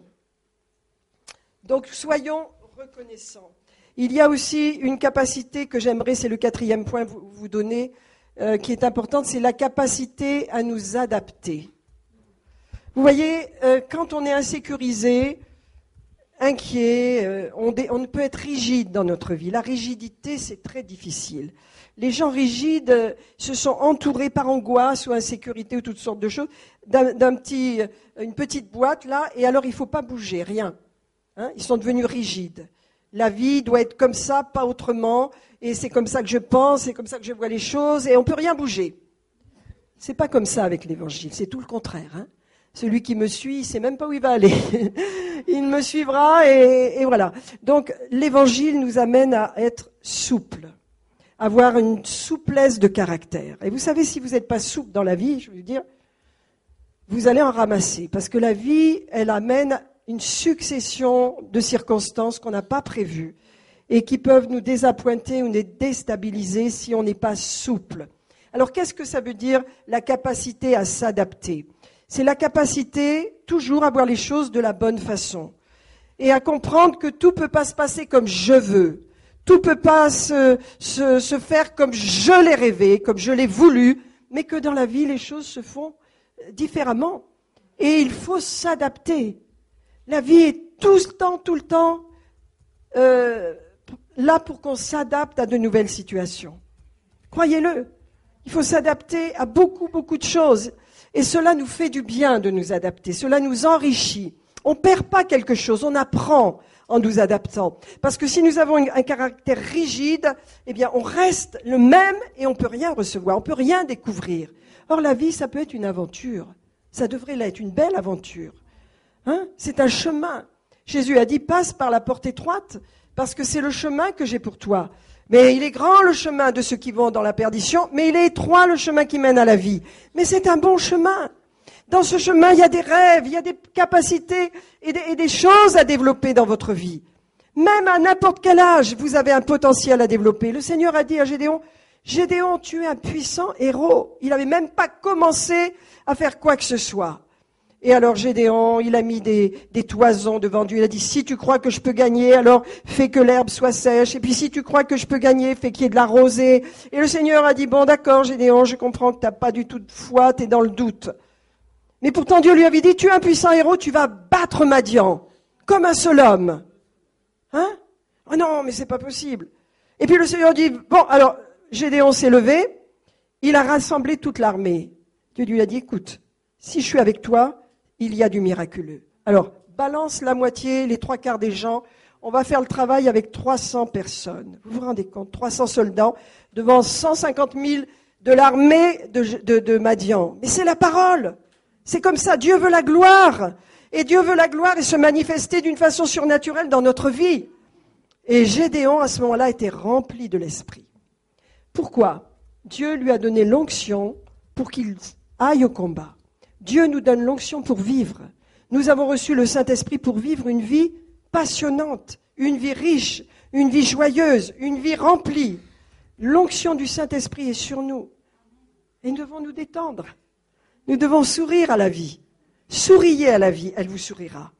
Speaker 1: Donc, soyons reconnaissants. Il y a aussi une capacité que j'aimerais, c'est le 4e point vous donner, qui est importante, c'est la capacité à nous adapter. Vous voyez, quand on est insécurisé, inquiet, on peut être rigide dans notre vie. La rigidité, c'est très difficile. Les gens rigides se sont entourés par angoisse ou insécurité ou toutes sortes de choses, une petite boîte là, et alors il ne faut pas bouger, rien. Ils sont devenus rigides. La vie doit être comme ça, pas autrement, et c'est comme ça que je pense, c'est comme ça que je vois les choses, et on ne peut rien bouger. C'est pas comme ça avec l'Évangile, c'est tout le contraire. Celui qui me suit, il ne sait même pas où il va aller. Il me suivra et voilà. Donc l'Évangile nous amène à être souples, avoir une souplesse de caractère. Et vous savez, si vous n'êtes pas souple dans la vie, je veux dire, vous allez en ramasser. Parce que la vie, elle amène une succession de circonstances qu'on n'a pas prévues et qui peuvent nous désappointer ou nous déstabiliser si on n'est pas souple. Alors, qu'est-ce que ça veut dire, la capacité à s'adapter? C'est la capacité toujours à voir les choses de la bonne façon et à comprendre que tout peut pas se passer comme je veux. Tout peut pas se faire comme je l'ai rêvé, comme je l'ai voulu, mais que dans la vie, les choses se font différemment. Et il faut s'adapter. La vie est tout le temps là pour qu'on s'adapte à de nouvelles situations. Croyez-le. Il faut s'adapter à beaucoup de choses. Et cela nous fait du bien de nous adapter. Cela nous enrichit. On ne perd pas quelque chose, on apprend en nous adaptant. Parce que si nous avons un caractère rigide, eh bien, on reste le même et on ne peut rien recevoir, on ne peut rien découvrir. Or, la vie, ça peut être une aventure. Ça devrait l'être, une belle aventure. Hein? C'est un chemin. Jésus a dit, passe par la porte étroite, parce que c'est le chemin que j'ai pour toi. Mais il est grand le chemin de ceux qui vont dans la perdition, mais il est étroit le chemin qui mène à la vie. Mais c'est un bon chemin. Dans ce chemin, il y a des rêves, il y a des capacités et des choses à développer dans votre vie. Même à n'importe quel âge, vous avez un potentiel à développer. Le Seigneur a dit à Gédéon, Gédéon, tu es un puissant héros. Il n'avait même pas commencé à faire quoi que ce soit. Et alors Gédéon, il a mis des toisons devant Dieu. Il a dit, si tu crois que je peux gagner, alors fais que l'herbe soit sèche. Et puis si tu crois que je peux gagner, fais qu'il y ait de la rosée. Et le Seigneur a dit, bon d'accord Gédéon, je comprends que tu n'as pas du tout de foi, tu es dans le doute. Mais pourtant Dieu lui avait dit, tu es un puissant héros, tu vas battre Madian, comme un seul homme. Hein? Oh non, mais c'est pas possible. Et puis le Seigneur dit, bon, alors Gédéon s'est levé, il a rassemblé toute l'armée. Dieu lui a dit, écoute, si je suis avec toi, il y a du miraculeux. Alors, balance la moitié, les 3/4 des gens, on va faire le travail avec 300 personnes. Vous vous rendez compte, 300 soldats devant 150 000 de l'armée de Madian. Mais c'est la parole. C'est comme ça, Dieu veut la gloire. Et Dieu veut la gloire et se manifester d'une façon surnaturelle dans notre vie. Et Gédéon, à ce moment-là, était rempli de l'esprit. Pourquoi? Dieu lui a donné l'onction pour qu'il aille au combat. Dieu nous donne l'onction pour vivre. Nous avons reçu le Saint-Esprit pour vivre une vie passionnante, une vie riche, une vie joyeuse, une vie remplie. L'onction du Saint-Esprit est sur nous. Et nous devons nous détendre. Nous devons sourire à la vie. Souriez à la vie, elle vous sourira.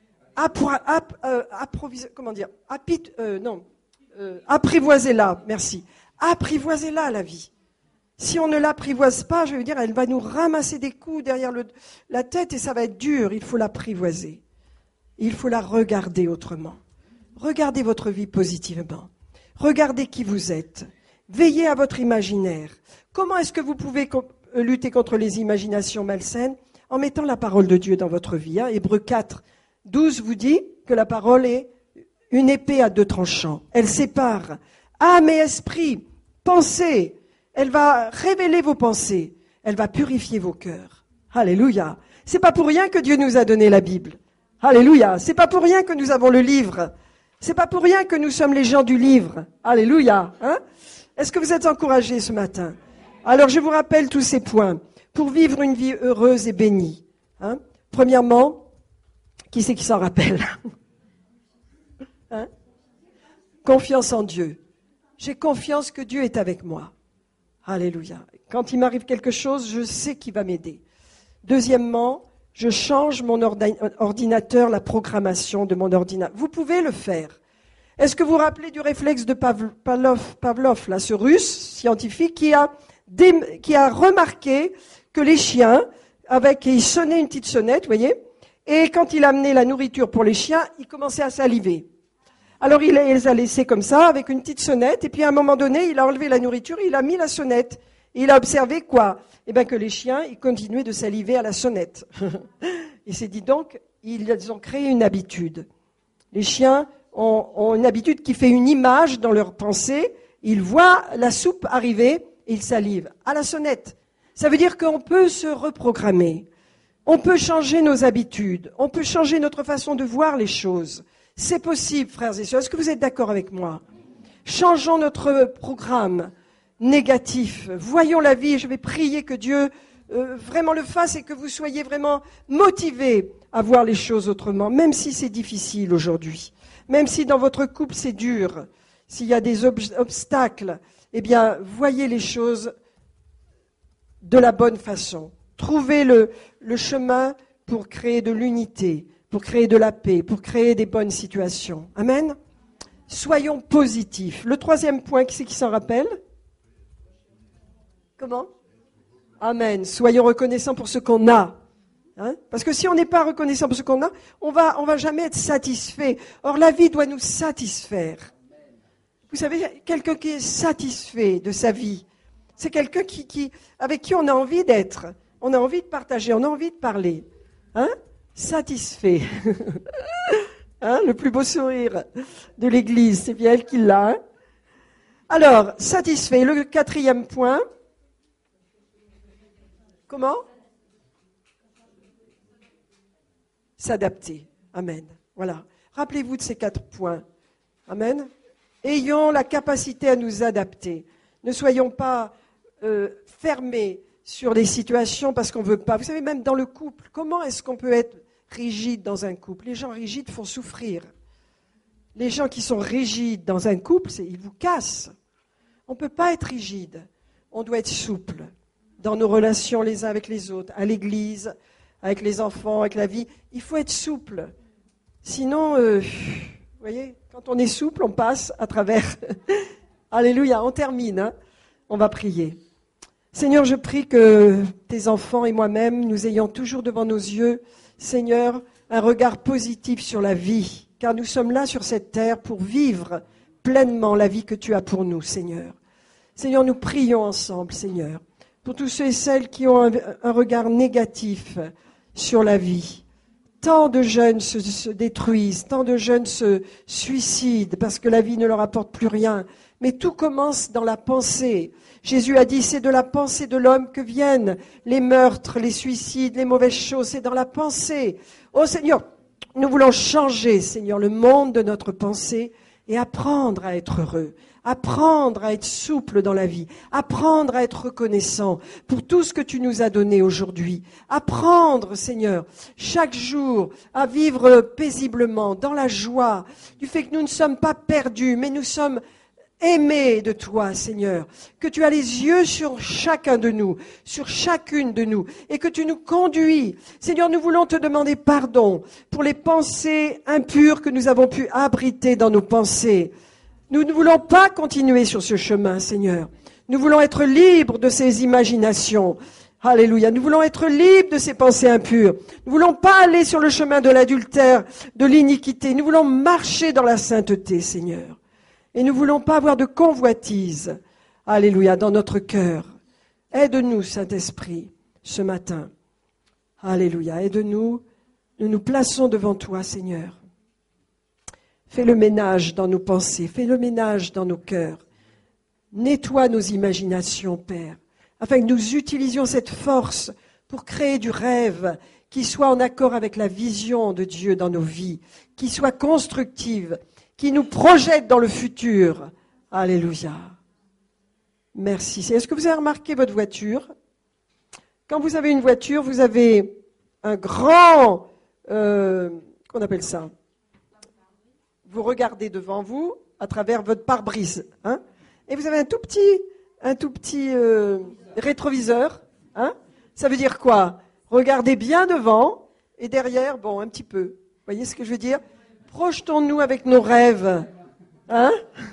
Speaker 1: Apprivoisez-la, merci. Apprivoisez-la, la vie. Si on ne l'apprivoise pas, je veux dire, elle va nous ramasser des coups derrière la tête et ça va être dur. Il faut l'apprivoiser. Il faut la regarder autrement. Regardez votre vie positivement. Regardez qui vous êtes. Veillez à votre imaginaire. Comment est-ce que vous pouvez lutter contre les imaginations malsaines? En mettant la parole de Dieu dans votre vie. Hein. Hébreux 4, 12 vous dit que la parole est une épée à 2 tranchants. Elle sépare âme et esprit, pensée. Elle va révéler vos pensées. Elle va purifier vos cœurs. Alléluia. C'est pas pour rien que Dieu nous a donné la Bible. Alléluia. C'est pas pour rien que nous avons le livre. C'est pas pour rien que nous sommes les gens du livre. Alléluia. Hein? Est-ce que vous êtes encouragés ce matin? Alors je vous rappelle tous ces points. Pour vivre une vie heureuse et bénie. Hein? Premièrement, qui c'est qui s'en rappelle? Hein? Confiance en Dieu. J'ai confiance que Dieu est avec moi. Alléluia. Quand il m'arrive quelque chose, je sais qu'il va m'aider. Deuxièmement, je change mon ordinateur, la programmation de mon ordinateur. Vous pouvez le faire. Est-ce que vous vous rappelez du réflexe de Pavlov, là, ce russe scientifique qui a remarqué que les chiens, il sonnait une petite sonnette, vous voyez, et quand il amenait la nourriture pour les chiens, il commençait à saliver. Alors il les a laissés comme ça, avec une petite sonnette, et puis à un moment donné, il a enlevé la nourriture, il a mis la sonnette. Et il a observé quoi? Eh bien que les chiens, ils continuaient de saliver à la sonnette. Il s'est dit donc, ils ont créé une habitude. Les chiens ont une habitude qui fait une image dans leur pensée. Ils voient la soupe arriver et ils salivent à la sonnette. Ça veut dire qu'on peut se reprogrammer. On peut changer nos habitudes. On peut changer notre façon de voir les choses. C'est possible, frères et sœurs. Est-ce que vous êtes d'accord avec moi? Changeons notre programme négatif. Voyons la vie. Je vais prier que Dieu vraiment le fasse et que vous soyez vraiment motivés à voir les choses autrement, même si c'est difficile aujourd'hui. Même si dans votre couple c'est dur, s'il y a des obstacles, eh bien, voyez les choses de la bonne façon. Trouvez le chemin pour créer de l'unité, pour créer de la paix, pour créer des bonnes situations. Amen. Soyons positifs. Le troisième point, qui c'est qui s'en rappelle? Comment? Amen. Soyons reconnaissants pour ce qu'on a. Hein? Parce que si on n'est pas reconnaissant pour ce qu'on a, on va jamais être satisfait. Or, la vie doit nous satisfaire. Vous savez, quelqu'un qui est satisfait de sa vie, c'est quelqu'un avec qui on a envie d'être. On a envie de partager, on a envie de parler. Hein? Satisfait. Hein? Le plus beau sourire de l'Église, c'est bien elle qui l'a. Hein? Alors, satisfait. Le quatrième point. Comment? S'adapter. Amen. Voilà. Rappelez-vous de ces 4 points. Amen. Ayons la capacité à nous adapter. Ne soyons pas fermés sur les situations parce qu'on ne veut pas. Vous savez, même dans le couple, comment est-ce qu'on peut être rigide dans un couple? Les gens rigides font souffrir. Les gens qui sont rigides dans un couple, ils vous cassent. On ne peut pas être rigide. On doit être souple dans nos relations les uns avec les autres, à l'église, avec les enfants, avec la vie. Il faut être souple. Sinon, vous voyez, quand on est souple, on passe à travers. Alléluia, on termine. Hein. On va prier. Seigneur, je prie que tes enfants et moi-même, nous ayons toujours devant nos yeux, Seigneur, un regard positif sur la vie, car nous sommes là sur cette terre pour vivre pleinement la vie que tu as pour nous, Seigneur. Seigneur, nous prions ensemble, Seigneur, pour tous ceux et celles qui ont un regard négatif sur la vie. Tant de jeunes se détruisent, tant de jeunes se suicident parce que la vie ne leur apporte plus rien. Mais tout commence dans la pensée. Jésus a dit, c'est de la pensée de l'homme que viennent les meurtres, les suicides, les mauvaises choses. C'est dans la pensée. Oh Seigneur, nous voulons changer, Seigneur, le monde de notre pensée et apprendre à être heureux. Apprendre à être souple dans la vie, apprendre à être reconnaissant pour tout ce que tu nous as donné aujourd'hui. Apprendre, Seigneur, chaque jour à vivre paisiblement, dans la joie, du fait que nous ne sommes pas perdus, mais nous sommes aimés de toi, Seigneur, que tu as les yeux sur chacun de nous, sur chacune de nous, et que tu nous conduis. Seigneur, nous voulons te demander pardon pour les pensées impures que nous avons pu abriter dans nos pensées. Nous ne voulons pas continuer sur ce chemin, Seigneur. Nous voulons être libres de ces imaginations. Alléluia. Nous voulons être libres de ces pensées impures. Nous voulons pas aller sur le chemin de l'adultère, de l'iniquité. Nous voulons marcher dans la sainteté, Seigneur. Et nous voulons pas avoir de convoitise. Alléluia, dans notre cœur. Aide-nous, Saint-Esprit, ce matin. Alléluia. Aide-nous. Nous nous plaçons devant toi, Seigneur. Fais le ménage dans nos pensées, fais le ménage dans nos cœurs. Nettoie nos imaginations, Père, afin que nous utilisions cette force pour créer du rêve qui soit en accord avec la vision de Dieu dans nos vies, qui soit constructive, qui nous projette dans le futur. Alléluia. Merci. Est-ce que vous avez remarqué votre voiture? Quand vous avez une voiture, vous avez un grand... qu'on appelle ça? Vous regardez devant vous à travers votre pare-brise, hein, et vous avez un tout petit rétroviseur. Hein. Ça veut dire quoi? Regardez bien devant et derrière, bon, un petit peu. Vous voyez ce que je veux dire? Projetons-nous avec nos rêves. Hein.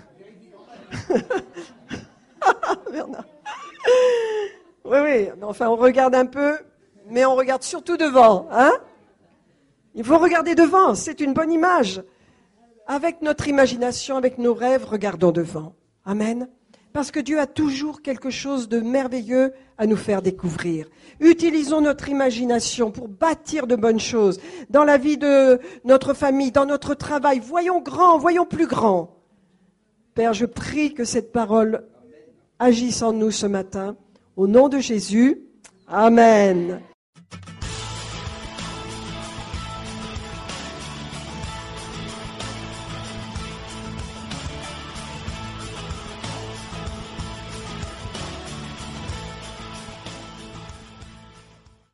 Speaker 1: Bernard. Oui, enfin on regarde un peu, mais on regarde surtout devant. Hein. Il faut regarder devant, c'est une bonne image. Avec notre imagination, avec nos rêves, regardons devant. Amen. Parce que Dieu a toujours quelque chose de merveilleux à nous faire découvrir. Utilisons notre imagination pour bâtir de bonnes choses dans la vie de notre famille, dans notre travail. Voyons grand, voyons plus grand. Père, je prie que cette parole agisse en nous ce matin. Au nom de Jésus, Amen.